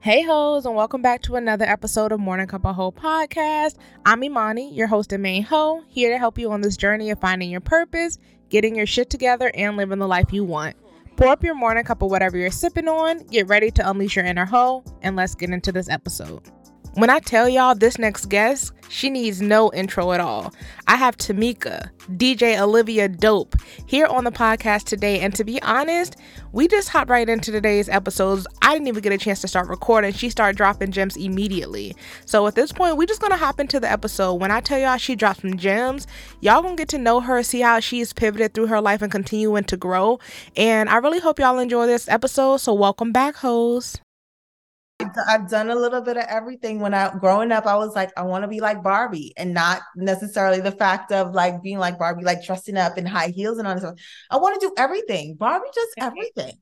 Hey hoes, and welcome back to another episode of Morning Cup of Hoe podcast. I'm Imani, your host and main hoe, here to help you on this journey of finding your purpose, getting your shit together, and living the life you want. Pour up your morning cup of whatever you're sipping on, get ready to unleash your inner hoe, and let's get into this episode. When I tell y'all this next guest, she needs no intro at all. I have Tamika, DJ Olivia Dope, here on the podcast today. And to be honest, we just hopped right into today's episodes. I didn't even get a chance to start recording. She started dropping gems immediately. So at this point, we're just going to hop into the episode. When I tell y'all she dropped some gems, y'all going to get to know her, see how she's pivoted through her life and continuing to grow. And I really hope y'all enjoy this episode. So welcome back, hoes. I've done a little bit of everything. When growing up, I was like, I want to be like Barbie, and not necessarily the fact of like being like Barbie, like dressing up in high heels and all this stuff. I want to do everything. Barbie does everything.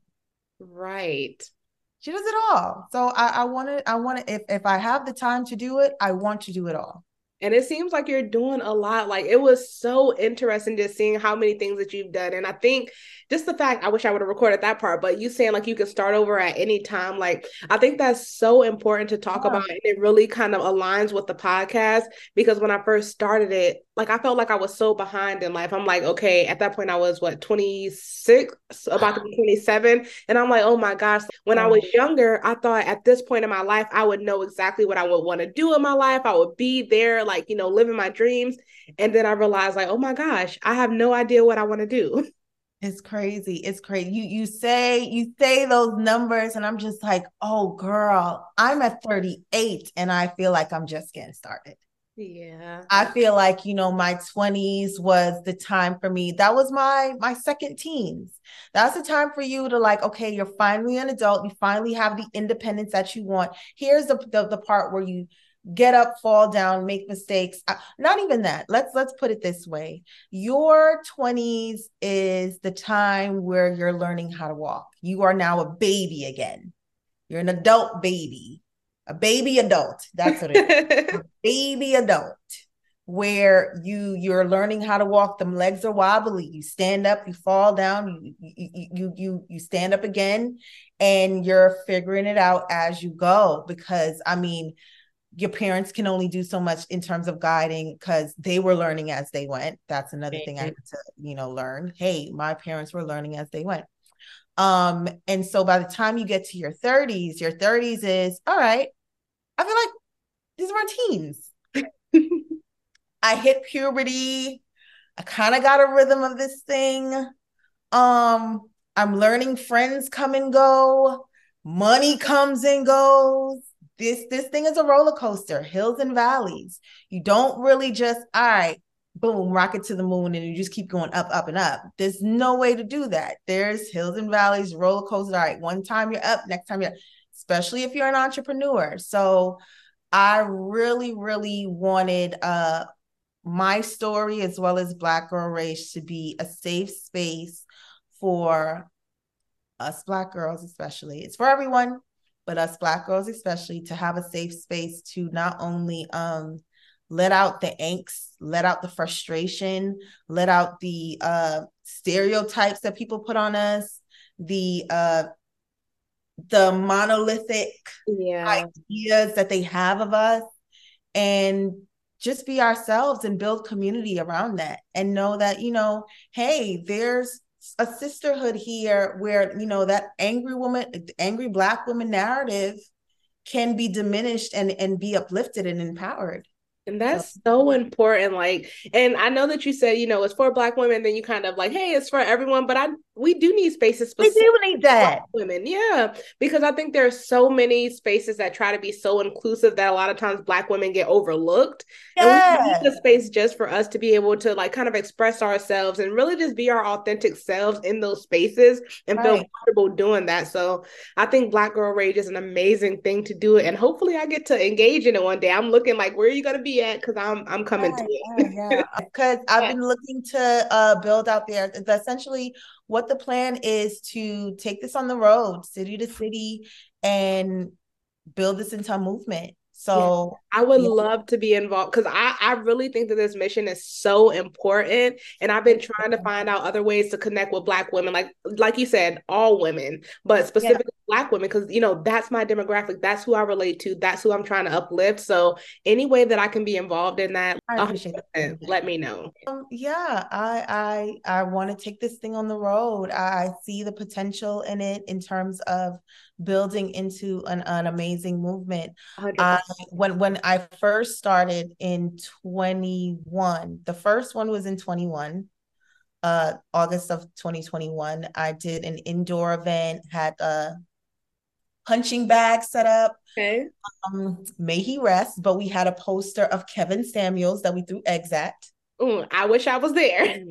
Right. She does it all. So I want to, if I have the time to do it, I want to do it all. And it seems like you're doing a lot. Like, it was so interesting just seeing how many things that you've done. And I think just the fact, I wish I would have recorded that part, but you saying like you could start over at any time. Like, I think that's so important to talk about. And it really kind of aligns with the podcast, because when I first started it, like I felt like I was so behind in life. I'm like, okay, at that point I was 26, about to be 27. And I'm like, oh my gosh. When I was younger, I thought at this point in my life, I would know exactly what I would want to do in my life. I would be there, like, living my dreams. And then I realized, like, oh my gosh, I have no idea what I want to do. It's crazy. It's crazy. You say those numbers, and I'm just like, oh girl, I'm at 38 and I feel like I'm just getting started. Yeah. I feel like, my 20s was the time for me. That was my second teens. That's the time for you to like, okay, you're finally an adult. You finally have the independence that you want. Here's the part where you get up, fall down, make mistakes. Not even that. Let's put it this way. Your 20s is the time where you're learning how to walk. You are now a baby again. You're an adult baby. A baby adult. That's what it is. A baby adult, where you're learning how to walk. Them legs are wobbly. You stand up, you fall down, you stand up again, and you're figuring it out as you go. Because your parents can only do so much in terms of guiding, because they were learning as they went. That's another thing I had to, learn. Hey, my parents were learning as they went. And so by the time you get to your 30s is all right. I feel like these are my teens. I hit puberty. I kind of got a rhythm of this thing. I'm learning, friends come and go, money comes and goes. This thing is a roller coaster, hills and valleys. You don't really just, all right, boom, rocket to the moon, and you just keep going up, up, and up. There's no way to do that. There's hills and valleys, roller coaster. All right, one time you're up, next time you're, especially if you're an entrepreneur. So I really, really wanted my story, as well as Black Girl Rage, to be a safe space for us Black girls, especially. It's for everyone, but us Black girls especially, to have a safe space to not only let out the angst, let out the frustration, let out the stereotypes that people put on us, the monolithic ideas that they have of us, and just be ourselves and build community around that, and know that, hey, there's a sisterhood here where, that angry Black woman narrative can be diminished and be uplifted and empowered. And that's so important. Like, and I know that you said, it's for Black women, then you kind of like, hey, it's for everyone, but we do need spaces We do need that. Black women. Yeah. Because I think there's so many spaces that try to be so inclusive that a lot of times Black women get overlooked. Yeah. And we need a space just for us to be able to like kind of express ourselves and really just be our authentic selves in those spaces and feel comfortable doing that. So I think Black Girl Rage is an amazing thing to do it. And hopefully I get to engage in it one day. I'm looking like, where are you going to be at? Because I'm coming to it. Yeah. Because I've been looking to build out there. Essentially, what the plan is to take this on the road, city to city, and build this into a movement. So I would love to be involved, because I really think that this mission is so important. And I've been trying to find out other ways to connect with Black women, like you said, all women, but specifically Black women, because that's my demographic. That's who I relate to. That's who I'm trying to uplift. So any way that I can be involved in that, I appreciate 100%, that. let me know. Yeah, I want to take this thing on the road. I see the potential in it in terms of building into an amazing movement. 100%. When I first started in 21, the first one was in 21, August of 2021. I did an indoor event, had a punching bag set up. Okay. May he rest, but we had a poster of Kevin Samuels that we threw eggs at. Ooh, I wish I was there.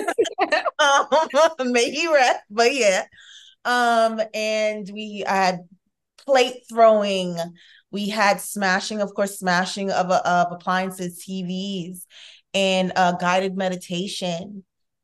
May he rest, but yeah. And we had plate throwing. We had smashing, of course, smashing of appliances, TVs, and guided meditation.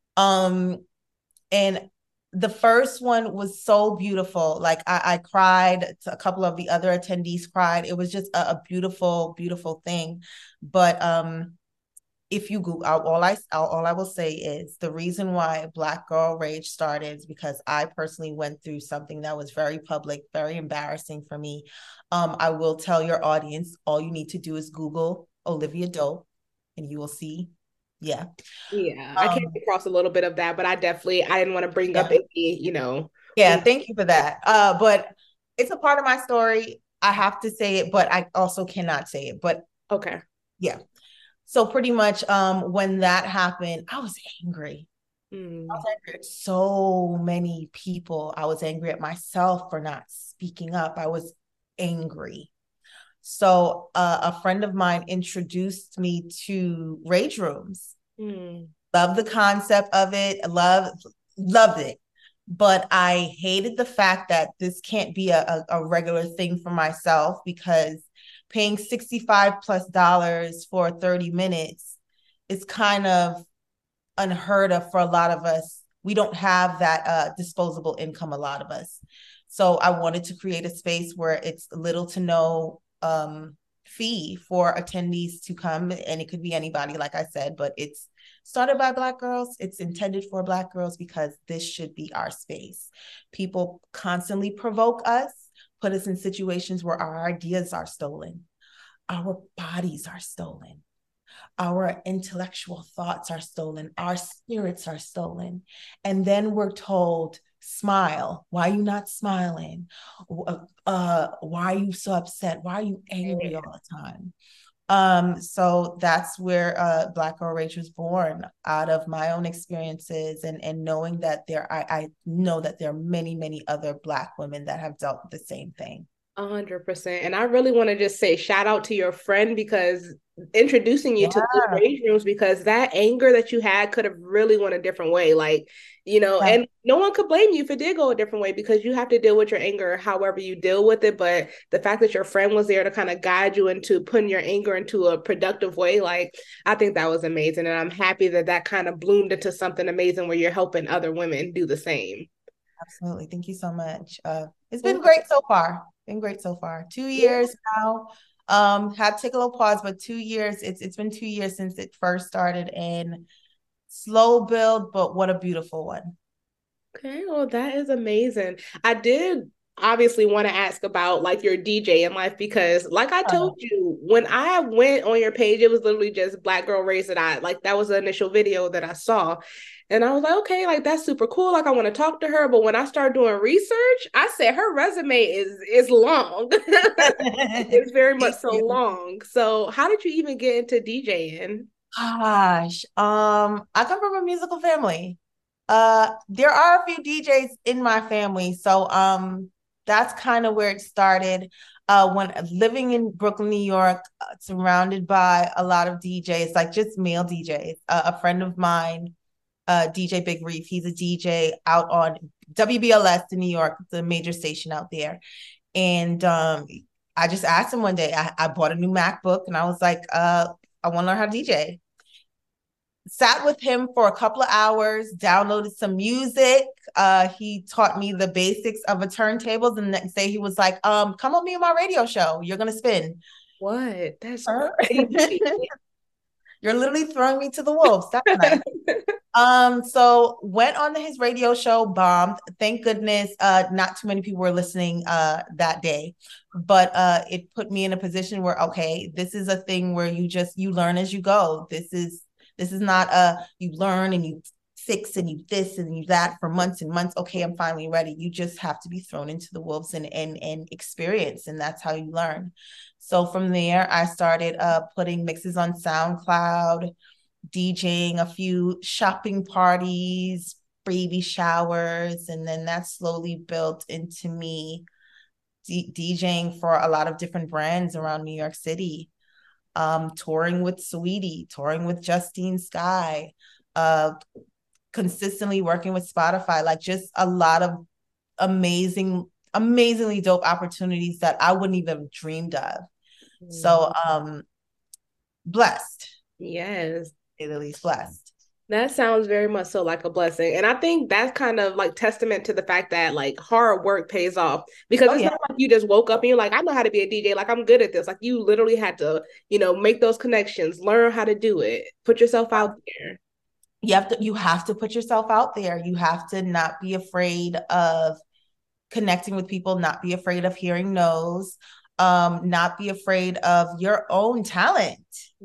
And the first one was so beautiful. Like I cried. A couple of the other attendees cried. It was just a beautiful, beautiful thing. But if you Google, all I will say is the reason why Black Girl Rage started is because I personally went through something that was very public, very embarrassing for me. I will tell your audience, all you need to do is Google Olivia Dope, and you will see. Yeah. Yeah, I came across a little bit of that, but I didn't want to bring up Yeah. any. Yeah. Thank you for that. But it's a part of my story. I have to say it, but I also cannot say it. But Okay. yeah. So pretty much when that happened, I was angry. I was Mm. angry at so many people. I was angry at myself for not speaking up. I was angry. So a friend of mine introduced me to rage rooms. Mm. Loved the concept of it. Loved it. But I hated the fact that this can't be a regular thing for myself because paying $65+ for 30 minutes is kind of unheard of for a lot of us. We don't have that disposable income, a lot of us. So I wanted to create a space where it's little to no fee for attendees to come. And it could be anybody, like I said, but it's started by Black girls. It's intended for Black girls because this should be our space. People constantly provoke us, put us in situations where our ideas are stolen, our bodies are stolen, our intellectual thoughts are stolen, our spirits are stolen. And then we're told, smile. Why are you not smiling? Why are you so upset? Why are you angry all the time? So that's where Black Girl Rage was born, out of my own experiences and knowing that I know that there are many, many other Black women that have dealt with the same thing. 100%. And I really want to just say shout out to your friend because introducing you to those Yeah. rage rooms, because that anger that you had could have really went a different way. Yeah. And no one could blame you if it did go a different way because you have to deal with your anger however you deal with it. But the fact that your friend was there to kind of guide you into putting your anger into a productive way, I think that was amazing. And I'm happy that that kind of bloomed into something amazing where you're helping other women do the same. Absolutely. Thank you so much. It's been great so far. Been great so far. 2 years now. Had to take a little pause, but 2 years. It's been 2 years since it first started, and slow build, but what a beautiful one. Okay, well, that is amazing. I did obviously want to ask about your DJ in life because like I Uh, told you, when I went on your page, it was literally just Black Girl Raised It. That was the initial video that I saw. And I was like, okay, that's super cool. I want to talk to her. But when I started doing research, I said her resume is long. It's very much Thank so you. long. So how did you even get into DJing? Gosh, I come from a musical family. There are a few DJs in my family, so that's kind of where it started. When living in Brooklyn, New York, surrounded by a lot of DJs, like just male DJs. A friend of mine, DJ Big Reef, he's a DJ out on WBLS in New York, the major station out there. And I just asked him one day, I bought a new MacBook and I was like, I want to learn how to DJ. Sat with him for a couple of hours, downloaded some music. He taught me the basics of a turntables. And the next day he was like, come on me on my radio show. You're gonna spin. What? That's crazy. You're literally throwing me to the wolves. That's nice. So went on his radio show, bombed. Thank goodness, not too many people were listening that day. But it put me in a position where, okay, this is a thing where you learn as you go. This is not you learn and you fix and you this and you that for months and months. Okay, I'm finally ready. You just have to be thrown into the wolves and experience, and that's how you learn. So from there, I started putting mixes on SoundCloud, DJing a few shopping parties, baby showers, and then that slowly built into me DJing for a lot of different brands around New York City, touring with Sweetie, touring with Justine Skye, uh, consistently working with Spotify, like just a lot of amazingly dope opportunities that I wouldn't even have dreamed of. So blessed. Yes. At least blessed. That sounds very much so like a blessing. And I think that's kind of like testament to the fact that like hard work pays off, because it's not like you just woke up and you're like, I know how to be a DJ. Like, I'm good at this. Like, you literally had to, make those connections, learn how to do it, put yourself out there. You have to put yourself out there. You have to not be afraid of connecting with people, not be afraid of hearing no's, not be afraid of your own talent.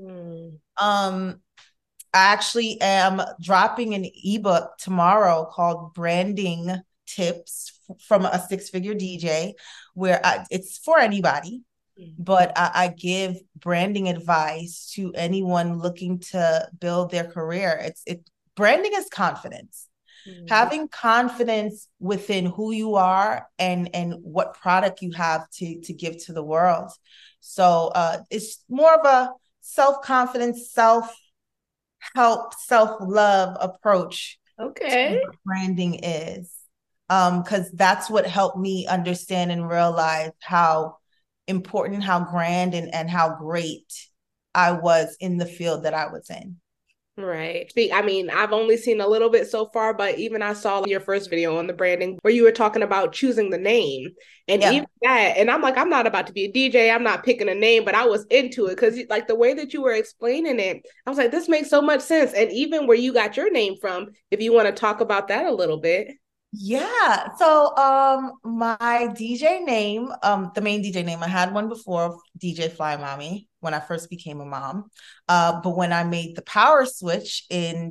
I actually am dropping an ebook tomorrow called Branding Tips from a Six-Figure DJ, where it's for anybody, but I give branding advice to anyone looking to build their career. Branding is confidence. Having confidence within who you are and what product you have to give to the world. So it's more of a self-confidence, self-help, self-love approach. Okay. To what branding is. Because that's what helped me understand and realize how important, how grand, and how great I was in the field that I was in. Right. I mean, I've only seen a little bit so far, but even I saw your first video on the branding where you were talking about choosing the name, and even that, and I'm like, I'm not about to be a DJ. I'm not picking a name, but I was into it because like the way that you were explaining it, I was like, this makes so much sense. And even where you got your name from, if you want to talk about that a little bit. Yeah. So my DJ name, the main DJ name, I had one before, DJ Fly Mommy, when I first became a mom. But when I made the power switch in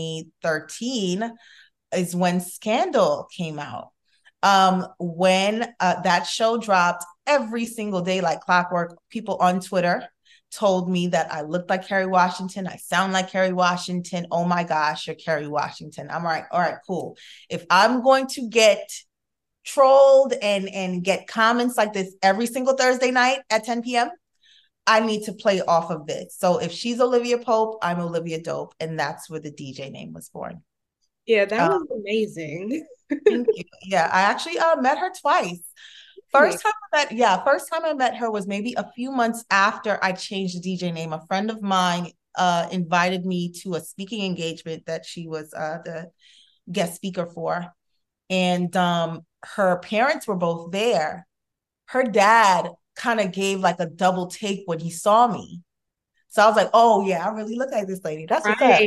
2013 is when Scandal came out. When that show dropped, every single day like clockwork, people on Twitter told me that I looked like Kerry Washington. I sound like Kerry Washington. Oh my gosh, you're Kerry Washington. I'm all right, cool. If I'm going to get trolled and get comments like this every single Thursday night at 10 p.m., I need to play off of this. So if she's Olivia Pope, I'm Olivia Dope. And that's where the DJ name was born. Yeah, that was amazing. Thank you. Yeah, I actually met her twice. First time I met her was maybe a few months after I changed the DJ name. A friend of mine invited me to a speaking engagement that she was the guest speaker for. And her parents were both there. Her dad kind of gave like a double take when he saw me. So I was like, oh yeah, I really look like this lady. That's what's up.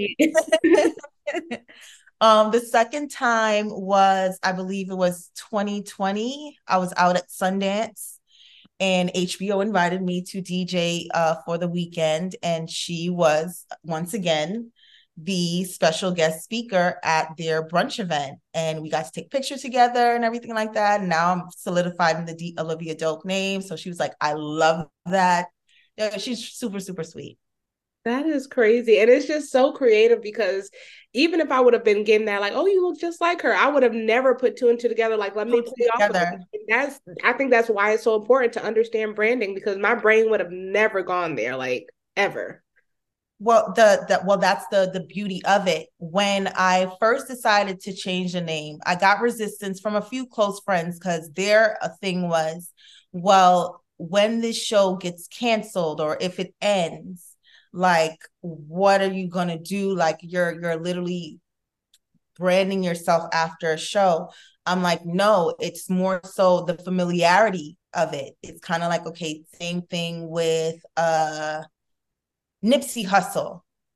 The second time was, I believe it was 2020. I was out at Sundance and HBO invited me to DJ for the weekend. And she was, once again, the special guest speaker at their brunch event. And we got to take pictures together and everything like that. And now I'm solidified in the Olivia Dope name. So she was like, I love that. Yeah, she's super, super sweet. That is crazy. And it's just so creative because even if I would have been getting that, like, oh, you look just like her, I would have never put two and two together. Like, let me play off of it. I think that's why it's so important to understand branding, because my brain would have never gone there, like, ever. Well, that's the beauty of it. When I first decided to change the name, I got resistance from a few close friends because their thing was, well, when this show gets canceled or if it ends, like, what are you gonna do? Like, you're literally branding yourself after a show. I'm like, no, it's more so the familiarity of it. It's kind of like, okay, same thing with Nipsey Hussle.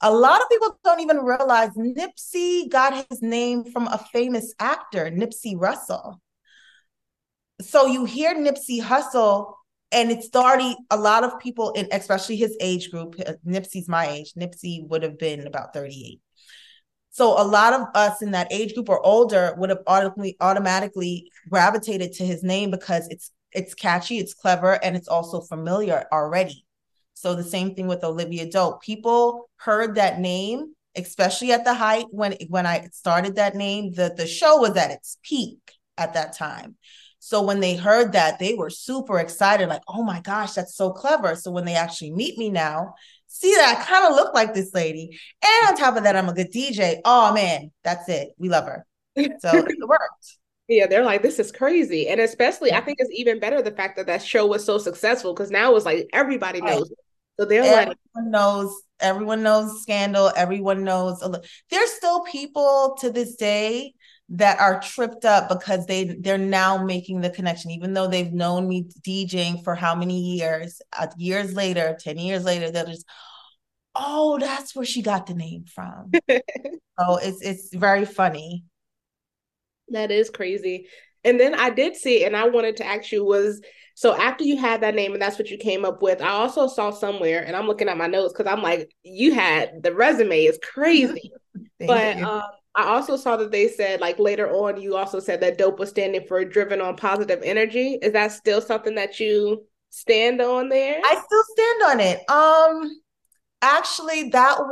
A lot of people don't even realize Nipsey got his name from a famous actor, Nipsey Russell. So you hear Nipsey Hussle, and it's already a lot of people in, especially his age group. Nipsey's my age. Nipsey would have been about 38. So a lot of us in that age group or older would have automatically gravitated to his name because it's catchy, it's clever, and it's also familiar already. So the same thing with Olivia Dope. People heard that name, especially at the height when I started that name. The show was at its peak at that time. So when they heard that, they were super excited, like, oh my gosh, that's so clever. So when they actually meet me now, see that I kind of look like this lady. And on top of that, I'm a good DJ. Oh man, that's it. We love her. So it worked. Yeah, they're like, this is crazy. And especially, I think it's even better the fact that that show was so successful because now it's like everybody Right. knows. So they're like, Everyone knows Scandal. Everyone knows. There's still people to this day that are tripped up because they're now making the connection, even though they've known me DJing for how many years. Years later, 10 years later, they're just, oh, that's where she got the name from. So it's very funny. that is crazy. And then I did see, and I wanted to ask you was, so after you had that name and that's what you came up with, I also saw somewhere, and I'm looking at my notes because I'm like, you had the resume is crazy. But I also saw that they said like later on, you also said that dope was standing for driven on positive energy. Is that still something that you stand on there? I still stand on it. Actually,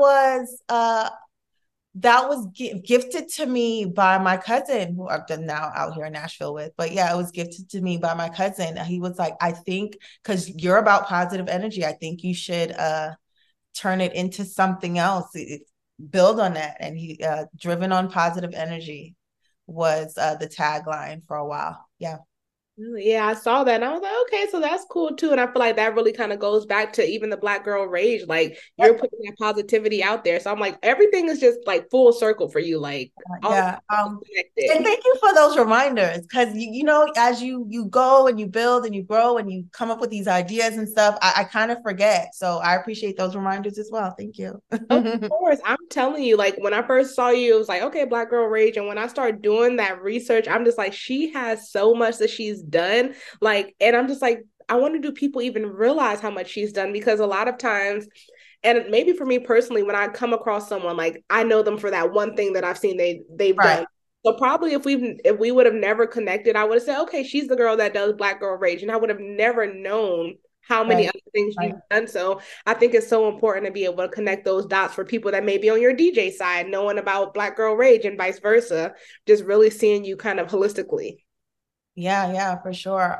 that was gifted to me by my cousin, who I've been now out here in Nashville with. But yeah, it was gifted to me by my cousin. He was like, I think because you're about positive energy, I think you should turn it into something else. Build on that. And he driven on positive energy was the tagline for a while. Yeah. Yeah, I saw that and I was like, okay, so that's cool too. And I feel like that really kind of goes back to even the Black Girl Rage. Like you're putting that positivity out there. So I'm like, everything is just like full circle for you. Like, yeah. And thank you for those reminders because you know, as you go and you build and you grow and you come up with these ideas and stuff, I kind of forget. So I appreciate those reminders as well. Thank you. Of course, I'm telling you, like when I first saw you, it was like, okay, Black Girl Rage. And when I started doing that research, I'm just like, she has so much that she's done. Like, and I'm just like, I wonder do people even realize how much she's done? Because a lot of times, and maybe for me personally, when I come across someone, like I know them for that one thing that I've seen they've Right. done. So probably if we would have never connected, I would have said, okay, she's the girl that does Black Girl Rage. And I would have never known how many other things you've done. So I think it's so important to be able to connect those dots for people that may be on your DJ side, knowing about Black Girl Rage and vice versa, just really seeing you kind of holistically. Yeah, for sure.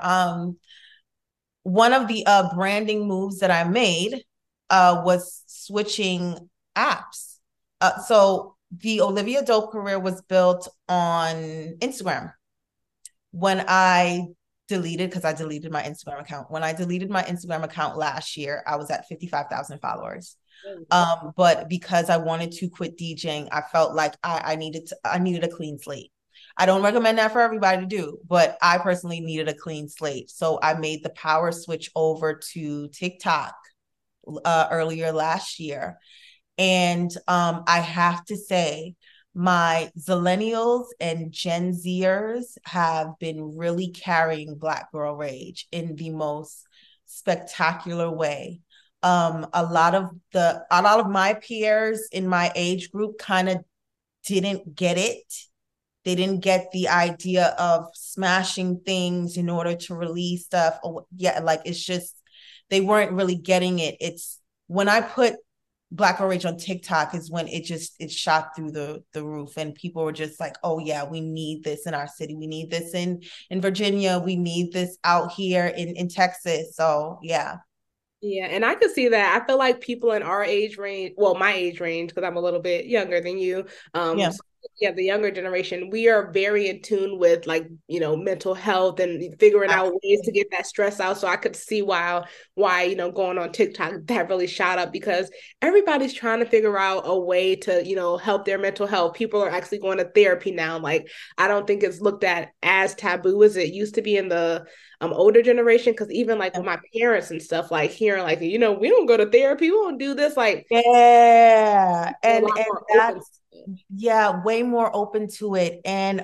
One of the branding moves that I made was switching apps. So the Olivia Dope career was built on Instagram. When I deleted, because I deleted my Instagram account. When I deleted my Instagram account last year, I was at 55,000 followers. But because I wanted to quit DJing, I felt like I needed a clean slate. I don't recommend that for everybody to do, but I personally needed a clean slate. So I made the power switch over to TikTok earlier last year. And I have to say, my Zillennials and Gen Zers have been really carrying Black Girl Rage in the most spectacular way. A lot of my peers in my age group kind of didn't get it. They didn't get the idea of smashing things in order to release stuff. Yeah, like it's just they weren't really getting it. It's when I put Black Girl Rage on TikTok is when it shot through the roof and people were just like, oh yeah, we need this in our city. We need this in Virginia. We need this out here in Texas. So yeah. Yeah, and I could see that. I feel like people in our age range, well, my age range, because I'm a little bit younger than you, Yeah. yeah, the younger generation, we are very in tune with like, mental health and figuring out ways to get that stress out. So I could see why, going on TikTok, that really shot up because everybody's trying to figure out a way to, help their mental health. People are actually going to therapy now. Like, I don't think it's looked at as taboo as it used to be in the older generation. Cause even like with my parents and stuff, like hearing like, we don't go to therapy, we don't do this, like Yeah, a and lot more open. that's yeah, way more open to it. And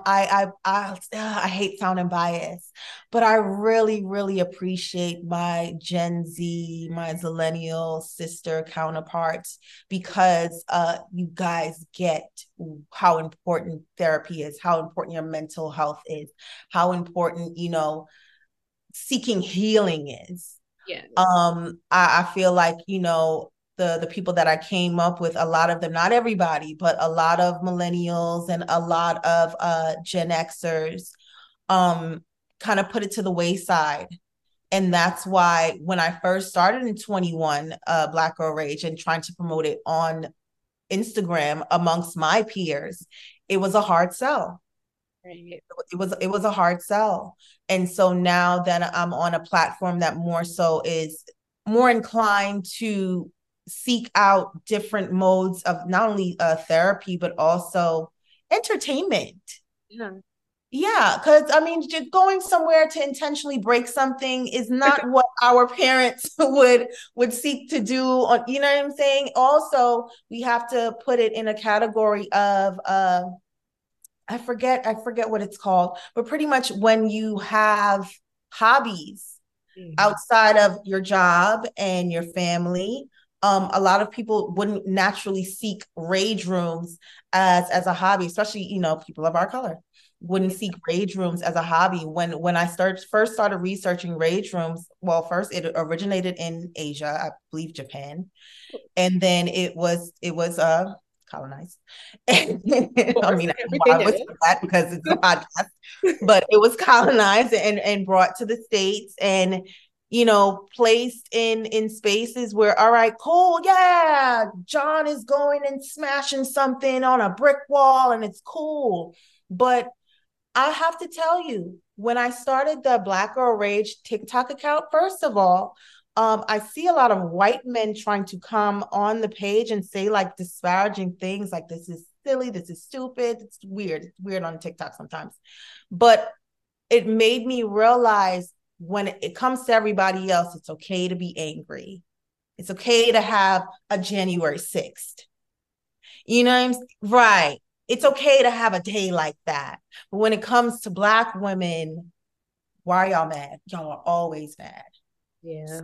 I hate sounding biased, but I really, really appreciate my Gen Z, my Zillennial sister counterparts because you guys get how important therapy is, how important your mental health is, how important, seeking healing is. Yes. I feel like, the people that I came up with, a lot of them, not everybody, but a lot of millennials and a lot of Gen Xers kind of put it to the wayside. And that's why when I first started in 21, Black Girl Rage, and trying to promote it on Instagram amongst my peers, it was a hard sell. Right. It was a hard sell. And so now that I'm on a platform that more so is more inclined to seek out different modes of not only therapy but also entertainment. Yeah. Yeah, because I mean, just going somewhere to intentionally break something is not what our parents would seek to do. On, you know what I'm saying? Also, we have to put it in a category of I forget what it's called, but pretty much when you have hobbies outside of your job and your family, a lot of people wouldn't naturally seek rage rooms as a hobby, especially people of our color wouldn't seek rage rooms as a hobby. When I first started researching rage rooms, well, first it originated in Asia, I believe Japan, and then it was colonized. I mean, I don't know why Everything I is. whispered that because it's a podcast, but it was colonized and brought to the States and placed in spaces where, all right, cool, yeah, John is going and smashing something on a brick wall and it's cool. But I have to tell you, when I started the Black Girl Rage TikTok account, first of all, I see a lot of white men trying to come on the page and say like disparaging things like this is silly, this is stupid, it's weird. It's weird on TikTok sometimes. But it made me realize when it comes to everybody else, it's okay to be angry. It's okay to have a January 6th. You know what I'm saying? Right. It's okay to have a day like that. But when it comes to Black women, why are y'all mad? Y'all are always mad. Yeah. So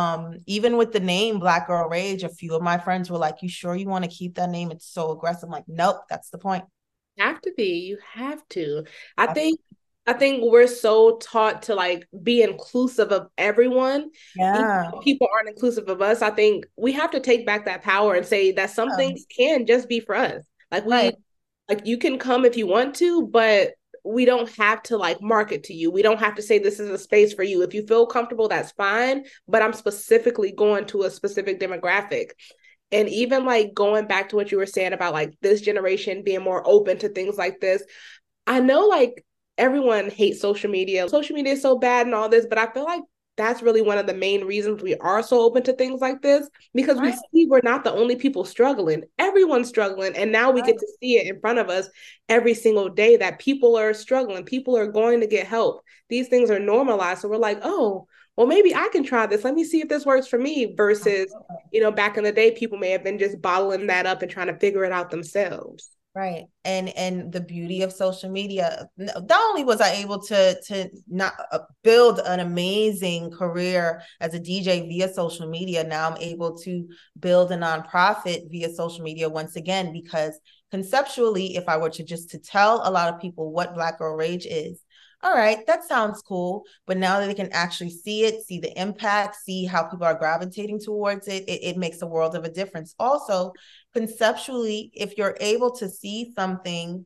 even with the name Black Girl Rage, a few of my friends were like, you sure you want to keep that name? It's so aggressive. I'm like, nope, that's the point. Have to be. You have to. I think I think we're so taught to like be inclusive of everyone. Even Yeah. if people aren't inclusive of us, I think we have to take back that power and say that some things can just be for us. Like Right. you can come if you want to, but we don't have to like market to you. We don't have to say this is a space for you. If you feel comfortable, that's fine. But I'm specifically going to a specific demographic. And even like going back to what you were saying about like this generation being more open to things like this, I know like everyone hates social media. Social media is so bad and all this, but I feel like that's really one of the main reasons we are so open to things like this because we Right. see we're not the only people struggling. Everyone's struggling. And now we Right. get to see it in front of us every single day that people are struggling. People are going to get help. These things are normalized. So we're like, oh, well, maybe I can try this. Let me see if this works for me versus, back in the day, people may have been just bottling that up and trying to figure it out themselves. Right. And the beauty of social media, not only was I able to not build an amazing career as a DJ via social media, now I'm able to build a nonprofit via social media once again, because conceptually, if I were to just to tell a lot of people what Black Girl Rage is, all right, that sounds cool. But now that they can actually see it, see the impact, see how people are gravitating towards it makes a world of a difference. Also, conceptually, if you're able to see something,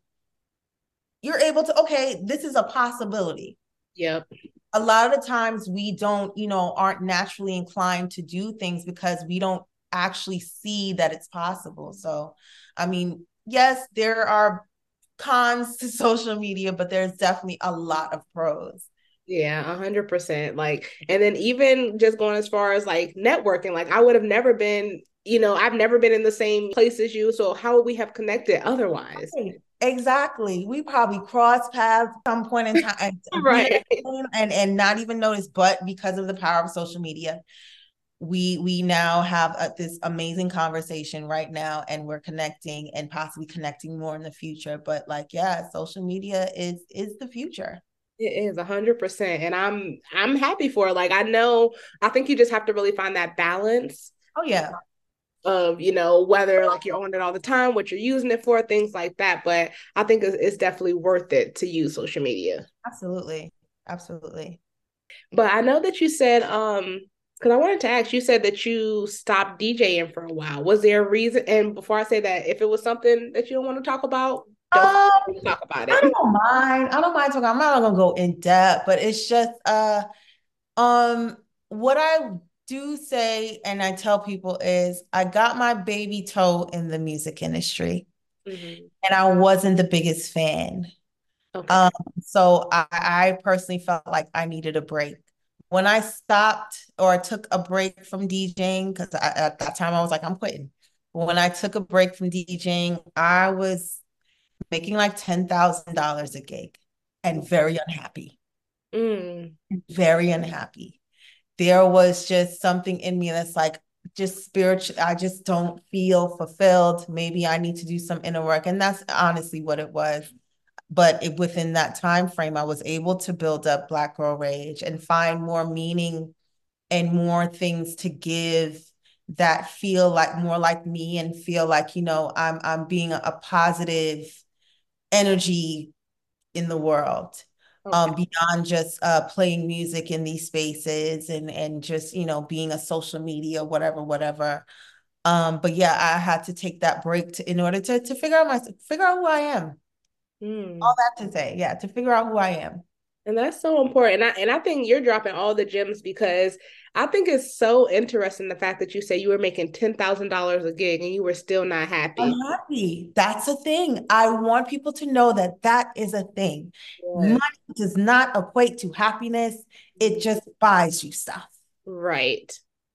you're able to, okay, this is a possibility. Yep. A lot of the times we don't, aren't naturally inclined to do things because we don't actually see that it's possible. So, I mean, yes, there are cons to social media, but there's definitely a lot of pros. Yeah, 100%. Like, and then even just going as far as like networking, like I would have never been, I've never been in the same place as you. So how would we have connected otherwise? Right. Exactly. We probably crossed paths some point in time and be Right. and not even notice, but because of the power of social media, we now have this amazing conversation right now, and we're connecting and possibly connecting more in the future. But like, yeah, social media is the future. It is 100%. And I'm happy for it. Like I think you just have to really find that balance Oh yeah, of, whether like you're on it all the time, what you're using it for, things like that. But I think it's definitely worth it to use social media. absolutely, absolutely. But I know that you said, because I wanted to ask, you said that you stopped DJing for a while. Was there a reason? And before I say that, if it was something that you don't want to talk about, don't talk about I it. don't mind. I don't mind talking. I'm not gonna go in depth, but it's just um what I do say and I tell people is I got my baby toe in the music industry Mm-hmm. and I wasn't the biggest fan. Okay. Um, so I personally felt like I needed a break. When I stopped or took a break from DJing, because at that time I was like, I'm quitting. When I took a break from DJing, I was making like $10,000 a gig and very unhappy, Mm. very unhappy. There was just something in me that's like, just spiritual. I just don't feel fulfilled. Maybe I need to do some inner work. And that's honestly what it was. But within that time frame, I was able to build up Black Girl Rage and find more meaning and more things to give that feel like more like me and feel like, I'm being a positive energy in the world. Okay. Beyond just playing music in these spaces and just, being a social media, whatever. But yeah, I had to take that break in order to figure out who I am. All Mm. that to say, yeah, to figure out who I am. And that's so important. And I think you're dropping all the gems because I think it's so interesting the fact that you say you were making $10,000 a gig and you were still not happy. Unhappy. That's a thing. I want people to know that that is a thing. Yes. Money does not equate to happiness. It just buys you stuff. Right.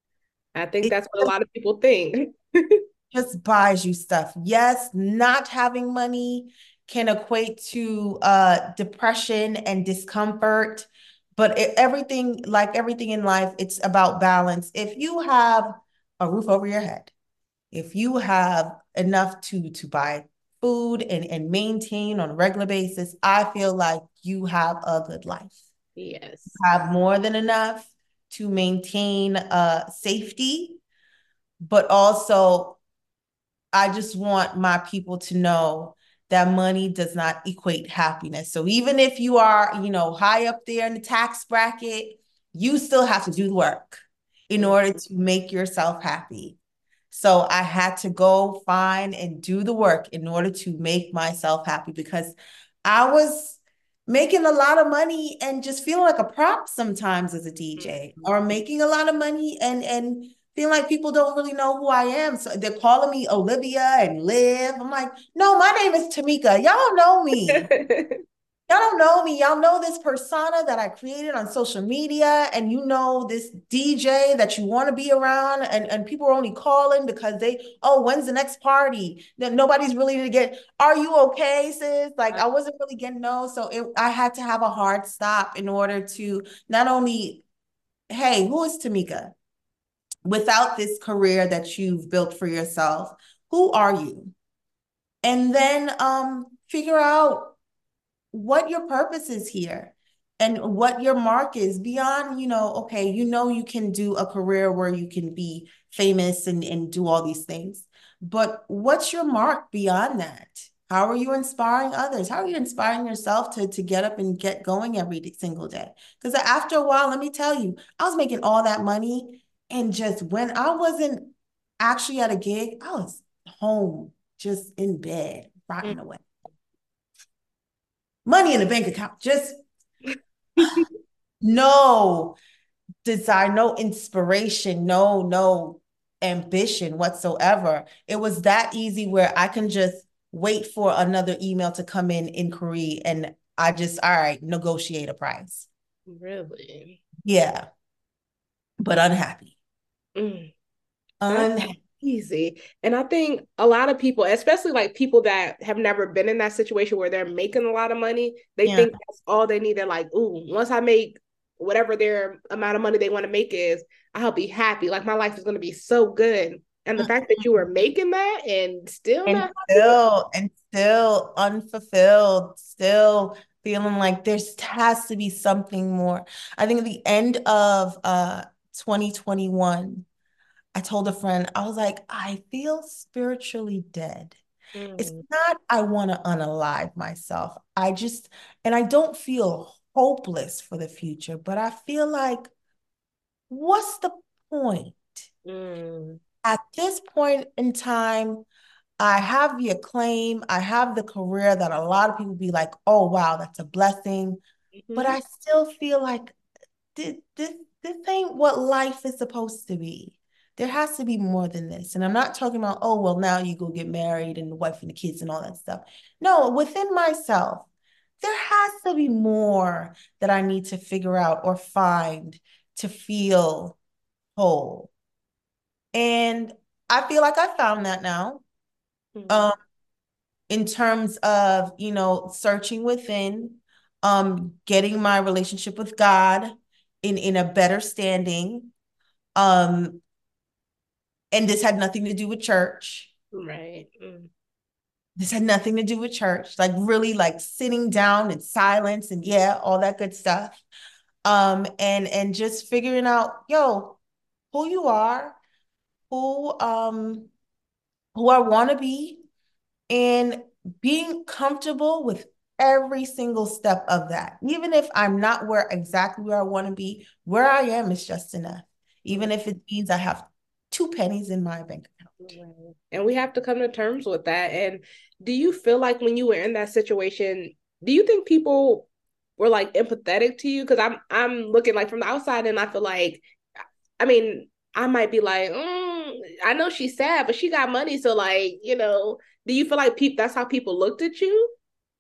I think It that's what a lot of people think. just buys you stuff. Yes, not having money can equate to depression and discomfort, but everything in life, it's about balance. If you have a roof over your head, if you have enough to buy food and maintain on a regular basis, I feel like you have a good life. Yes. Have more than enough to maintain safety, but also I just want my people to know that money does not equate happiness. So even if you are, high up there in the tax bracket, you still have to do the work in order to make yourself happy. So I had to go find and do the work in order to make myself happy because I was making a lot of money and just feeling like a prop sometimes as a DJ, or making a lot of money and feeling like people don't really know who I am. So they're calling me Olivia and Liv. I'm like, no, my name is Tamika. Y'all don't know me. Y'all don't know me. Y'all know this persona that I created on social media, and this DJ that you want to be around, and people are only calling because when's the next party? Then nobody's really to get, are you okay, sis? Like I wasn't really getting no. So I had to have a hard stop in order to not only, hey, who is Tamika? Without this career that you've built for yourself, who are you? And then figure out what your purpose is here and what your mark is beyond, okay, you can do a career where you can be famous and do all these things. But what's your mark beyond that? How are you inspiring others? How are you inspiring yourself to get up and get going every single day? Because after a while, let me tell you, I was making all that money. And just when I wasn't actually at a gig, I was home, just in bed, rotting away. Money in the bank account, just no desire, no inspiration, no ambition whatsoever. It was that easy where I can just wait for another email to come in inquiry, and I just, all right, negotiate a price. Really? Yeah, but unhappy. Mm. That's Unhappy. easy. And I think a lot of people, especially like people that have never been in that situation where they're making a lot of money, they Yeah. think that's all they need. They're like, ooh, once I make whatever their amount of money they want to make is, I'll be happy. Like my life is going to be so good. And the fact that you were making that and still not happy. And still unfulfilled, still feeling like there has to be something more. I think at the end of 2021, I told a friend, I was like, I feel spiritually dead. It's Mm, not I want to unalive myself. And I don't feel hopeless for the future, but I feel like, what's the point? mm, At this point in time, I have the acclaim, I have the career that a lot of people be like, oh, wow, that's a blessing. But mhm. I still feel like this ain't what life is supposed to be. There has to be more than this. And I'm not talking about, oh, well, now you go get married and the wife and the kids and all that stuff. No, within myself, there has to be more that I need to figure out or find to feel whole. And I feel like I found that now. Mm, Um, in terms of, searching within, getting my relationship with God in a better standing. Um, and this had nothing to do with church. right. Mm, This had nothing to do with church, like really like sitting down in silence and yeah, all that good stuff. And just figuring out, yo, who you are, who um who I want to be, and being comfortable with every single step of that. Even if I'm not where exactly where I want to be, where I am is just enough. mm. Even if it means I have 2 pennies in my bank account. Right. And we have to come to terms with that. And do you feel like when you were in that situation, do you think people were like empathetic to you? Because I'm looking like from the outside, and I feel like, I mean, I might be like, I know she's sad, but she got money, so like, do you feel like people that's how people looked at you?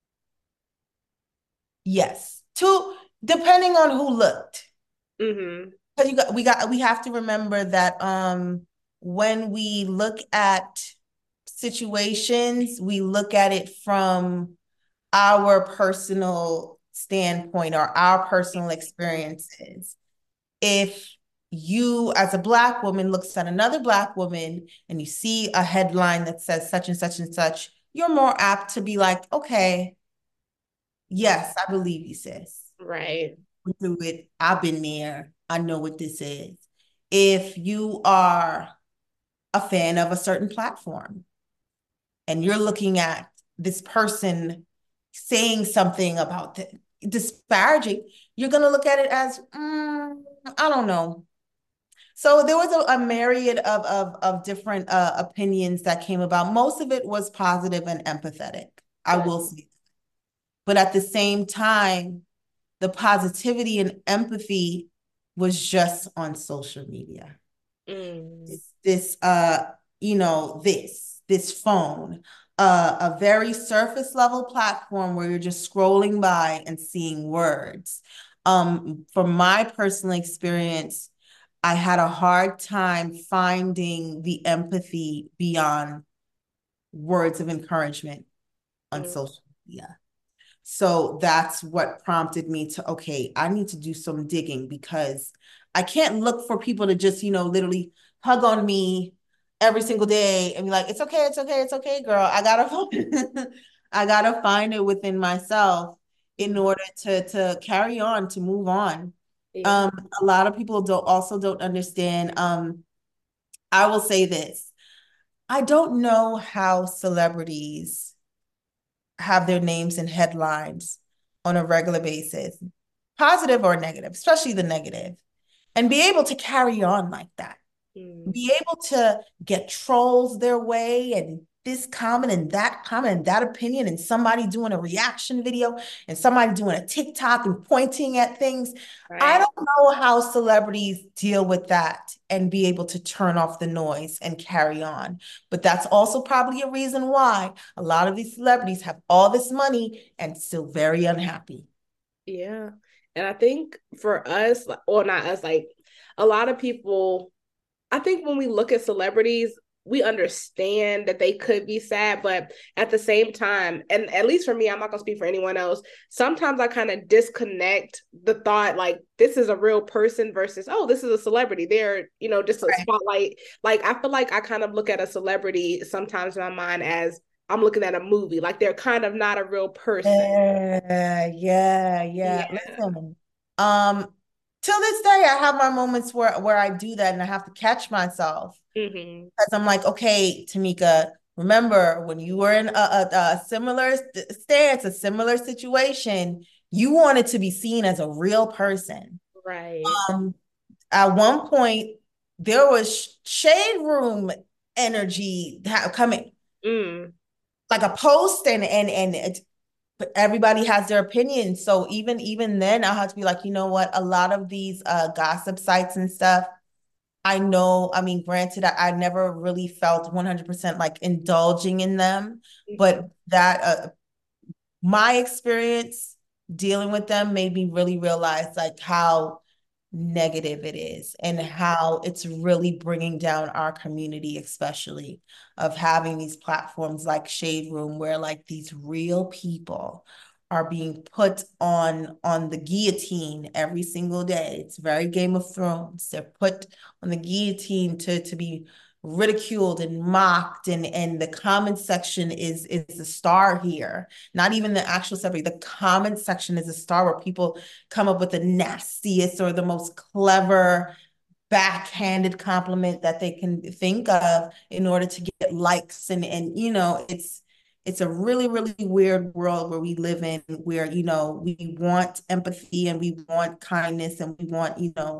Yes. Two, depending on who looked. Mm-hmm. Because we have to remember that when we look at situations, we look at it from our personal standpoint or our personal experiences. If you as a Black woman looks at another Black woman and you see a headline that says such and such and such, you're more apt to be like, okay, yes, I believe you, sis. Right. Through it, I've been there. I know what this is. If you are a fan of a certain platform and you're looking at this person saying something about disparaging, you're going to look at it as, I don't know. So there was a myriad of different opinions that came about. Most of it was positive and empathetic, I Good. will say. But at the same time, the positivity and empathy was just on social media. Mm, This this phone, a very surface level platform where you're just scrolling by and seeing words. From my personal experience, I had a hard time finding the empathy beyond words of encouragement on mm, social media. So that's what prompted me to, okay, I need to do some digging because I can't look for people to just, literally hug on me every single day and be like, it's okay, it's okay, it's okay, girl. I gotta find it within myself in mm. order to carry on, to move on. Yeah. Um, a lot of people don't understand. I will say this. I don't know how celebrities have their names in headlines on a regular basis, positive or negative, especially the negative, and be able to carry on like that. Mm, Be able to get trolls their way and this comment and that opinion, and somebody doing a reaction video and somebody doing a TikTok and pointing at things. I Right. don't know how celebrities deal with that and be able to turn off the noise and carry on. But that's also probably a reason why a lot of these celebrities have all this money and still very unhappy. Yeah. And I think for us, or not us, like a lot of people, I think when we look at celebrities, we understand that they could be sad, but at the same time, and at least for me, I'm not gonna speak for anyone else. Sometimes I kind of disconnect the thought like this is a real person versus, oh, this is a celebrity. They're, just a Right. spotlight. Like I feel like I kind of look at a celebrity sometimes in my mind as I'm looking at a movie. Like they're kind of not a real person. Yeah. Yeah. Listen, till this day, I have my moments where I do that and I have to catch myself Mm-hmm. because I'm like, okay, Tamika, remember when you were in a similar stance, a similar situation, you wanted to be seen as a real person. Right. Um, at one point, there was shade room energy coming, Mm. like a post, and but everybody has their opinion. So even then, I have to be like, you know what? A lot of these gossip sites and stuff, I know, I mean, granted, I never really felt 100% like indulging in them, Mm-hmm. but that my experience dealing with them made me really realize like how negative it is and how it's really bringing down our community, especially of having these platforms like Shade Room where like these real people are being put on the guillotine every single day. It's very Game of Thrones. They're put on the guillotine to be ridiculed and mocked, and the comment section is the star here, not even the actual celebrity. The comment section is a star where people come up with the nastiest or the most clever backhanded compliment that they can think of in order to get likes, and it's a really really weird world where we live in, where we want empathy and we want kindness and we want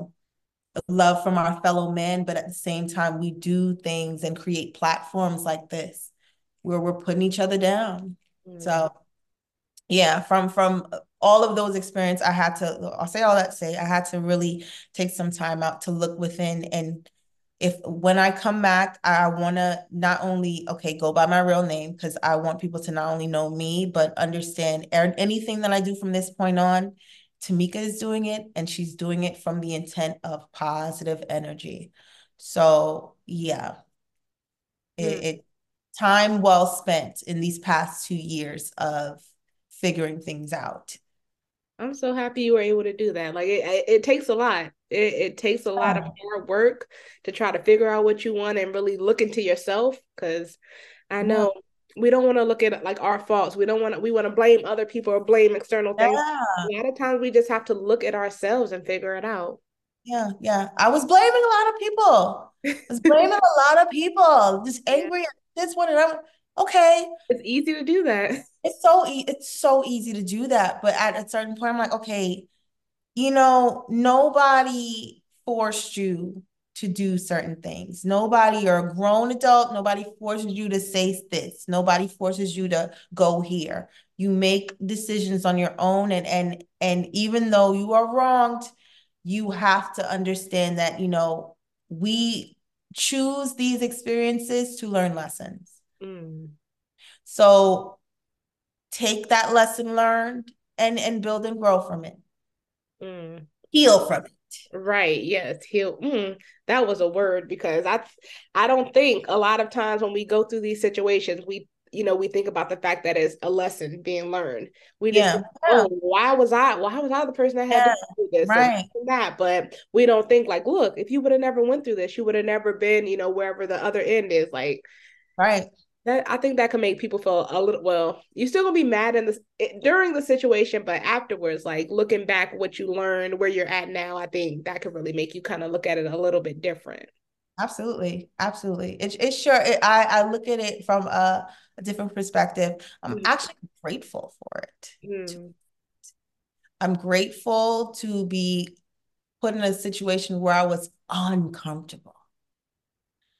love from our fellow men, but at the same time we do things and create platforms like this where we're putting each other down. Mm. So yeah, from all of those experiences, I'll say all that to say I had to really take some time out to look within. And if when I come back, I want to not only, okay, go by my real name, because I want people to not only know me, but understand anything that I do from this point on, Tamika is doing it, and she's doing it from the intent of positive energy. So yeah, Mm. it time well spent in these past 2 years of figuring things out. I'm so happy you were able to do that. Like it takes a lot. It takes a lot of Yeah. hard work to try to figure out what you want and really look into yourself. Because I Yeah. know we don't want to look at like our faults. We want to blame other people or blame external things. Yeah. A lot of times we just have to look at ourselves and figure it out. Yeah. I was blaming a lot of people. I was blaming a lot of people, just Yeah, angry at this one and I'm okay. it's easy to do that. It's so easy to do that, but at a certain point, I'm like, okay, nobody forced you to do certain things. Nobody, you're a grown adult. Nobody forces you to say this. Nobody forces you to go here. You make decisions on your own, and even though you are wronged, you have to understand that, we choose these experiences to learn lessons. Mm, So take that lesson learned and build and grow from it. mm. Heal from it. Right. Yes. Heal. That was a word because I don't think a lot of times when we go through these situations, we think about the fact that it's a lesson being learned. We just think, Yeah. Yeah. oh, why was I the person that had to Yeah. go through this and Right. that? But we don't think like, look, if you would have never went through this, you would have never been, wherever the other end is. Like Right. that, I think that can make people feel a little. Well, you're still gonna be mad in this during the situation, but afterwards, like looking back, what you learned, where you're at now, I think that could really make you kind of look at it a little bit different. Absolutely. Absolutely. It's sure. I look at it from a different perspective. I'm actually grateful for it. Mm-hmm. I'm grateful to be put in a situation where I was uncomfortable.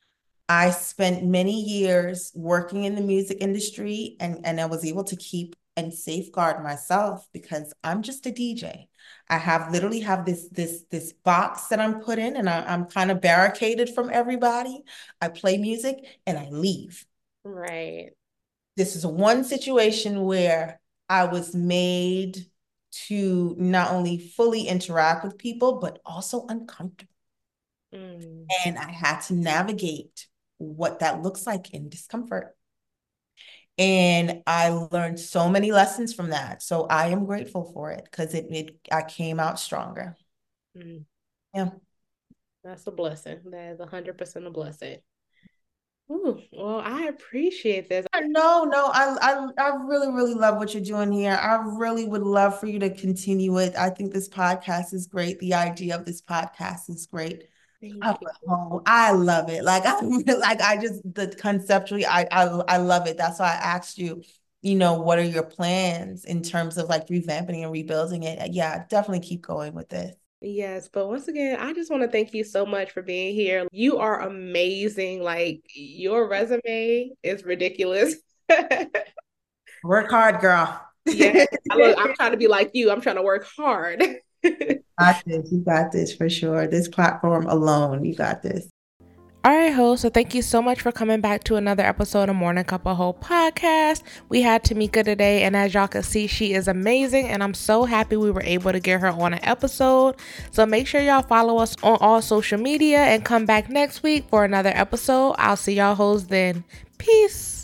I spent many years working in the music industry, and I was able to keep and safeguard myself because I'm just a DJ. I have literally have this box that I'm put in, and I'm kind of barricaded from everybody. I play music and I leave. Right. This is one situation where I was made to not only fully interact with people, but also uncomfortable. And I had to navigate what that looks like in discomfort. And I learned so many lessons from that. So I am grateful for it because I came out stronger. Mm. Yeah. That's a blessing. That is 100% a blessing. Ooh, well, I appreciate this. No, I really, really love what you're doing here. I really would love for you to continue it. I think this podcast is great. The idea of this podcast is great. Thank you. I love it. Like I really, like I just the conceptually, I love it. That's why I asked you, what are your plans in terms of like revamping and rebuilding it? Yeah, definitely keep going with this. Yes, but once again, I just want to thank you so much for being here. You are amazing. Like your resume is ridiculous. Work hard, girl. Yeah, I'm trying to be like you. I'm trying to work hard. Got this. You got this for sure. This platform alone, you got this. All right, host. So thank you so much for coming back to another episode of Morning Cup of Hope podcast. We had Tamika today, and as y'all can see, she is amazing, and I'm so happy we were able to get her on an episode. So make sure y'all follow us on all social media and come back next week for another episode. I'll see y'all hoes then. Peace.